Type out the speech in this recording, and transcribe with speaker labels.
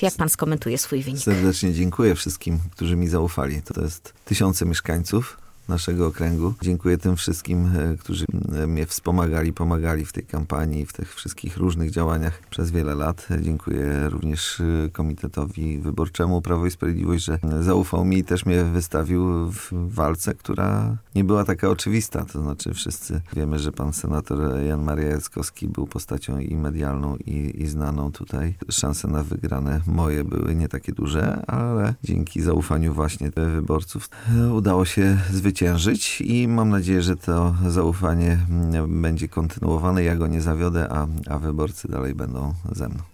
Speaker 1: Jak pan skomentuje swój wynik?
Speaker 2: Serdecznie dziękuję wszystkim, którzy mi zaufali. To jest tysiące mieszkańców naszego okręgu. Dziękuję tym wszystkim, którzy mnie wspomagali, pomagali w tej kampanii, w tych wszystkich różnych działaniach przez wiele lat. Dziękuję również Komitetowi Wyborczemu Prawo i Sprawiedliwość, że zaufał mi i też mnie wystawił w walce, która nie była taka oczywista. To znaczy wszyscy wiemy, że pan senator Jan Maria Jackowski był postacią i medialną, i znaną tutaj. Szanse na wygrane moje były nie takie duże, ale dzięki zaufaniu właśnie wyborców udało się zwyciężyć i mam nadzieję, że to zaufanie będzie kontynuowane. Ja go nie zawiodę, a wyborcy dalej będą ze mną.